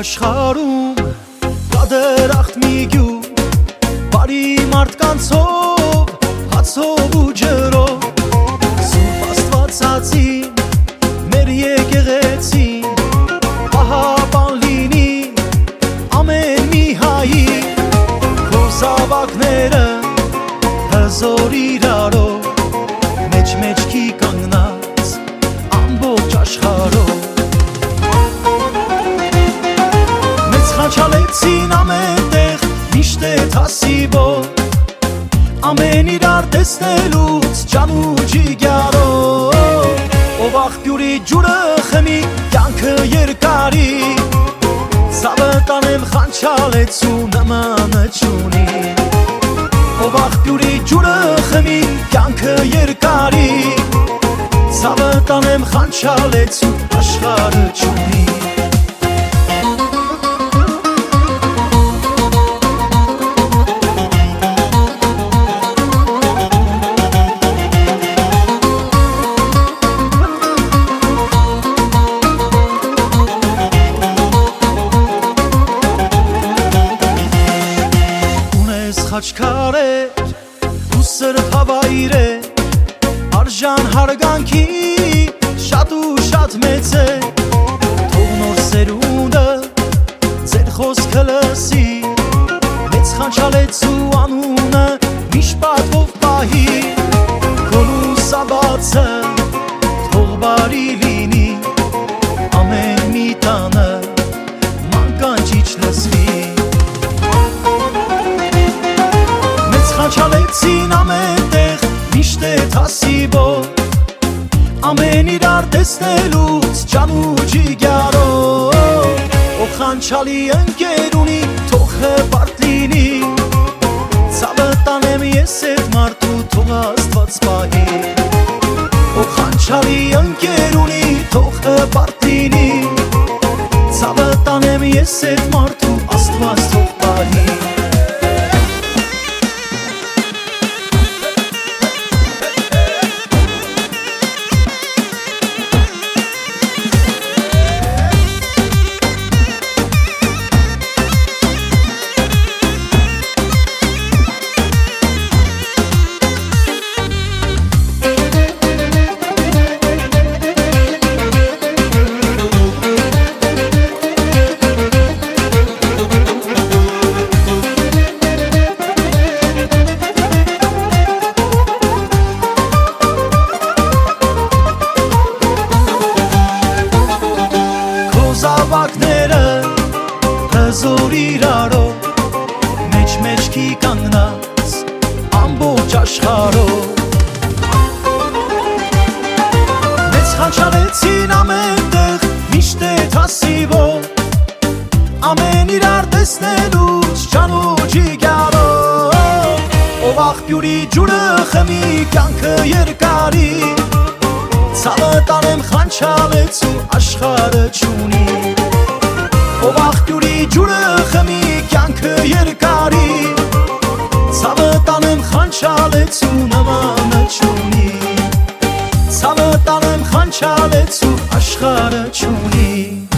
աշխարհում կա դրախտ մի գյուղ, բարի մարդկանցով, հացով ու ջրով, Սուրբ Աստվածածին, մեր եկեղեցին, պահապան լինի ամեն մի հայի, քո զավակները հզոր իրարով, մեջքի կանգնած ամբողջ աշխարհով, Խաչալեցին ամենտեղ միշտ է թասիվով, ամեն իրար տեսնելուց ջան ու ջիգարով, ով աղբյուրի ջուրը խմի կյանքը երկարի, ցավը տանեմ խաչալեցու նմանը չունի, ով աղբյուրի ջուրը խմի կյանքը երկարի, ցավը տանեմ խաչալեցու աշխարհը չունի. Խաչքարեր ու սրբավայրեր, արժան հարգանքի շատ ու շատ մեծ է, թող նոր սերունդը ձեր խոսքը լսի, մեծ խաչալեցու անունը միշտ պատվով պահի, քո լուսաբացը թող բարի լինի, ամեն մի տանը մանկանչիչ լսվի. Խաչալեցին ամենտեղ միշտ է թասիվով, ամեն իրար տեսնելուց ջան ու ջիգարով, ով խանչալի ընկեր ունի թող հպարտ լինի, ցավը տանեմ ես էդ մարդու թող Աստված պահի, ով խանչալի ընկեր ունի թող հպարտ լինի, ցավը տանեմ ես էդ մարդու Աստված թող պահի. Զավակները հզոր իրարով, մեջքի կանգնած ամբողջ աշխարհով, մեծ խաչալեցին ամենտեղ միշտ է թասիվով, ամեն իրար տեսնելուց ջան ու ջիգարով, ով աղբյուրի ջուրը խմի կյանքը երկարի, ցավը տանեմ խաչալեցու աշխարհը չունի, ով աղբյուրի ջուրը խմի կյանքը երկարի, ցավը տանեմ խաչալեցու նմանը չունի, ցավը տանեմ խաչալեցու աշխարհը չունի.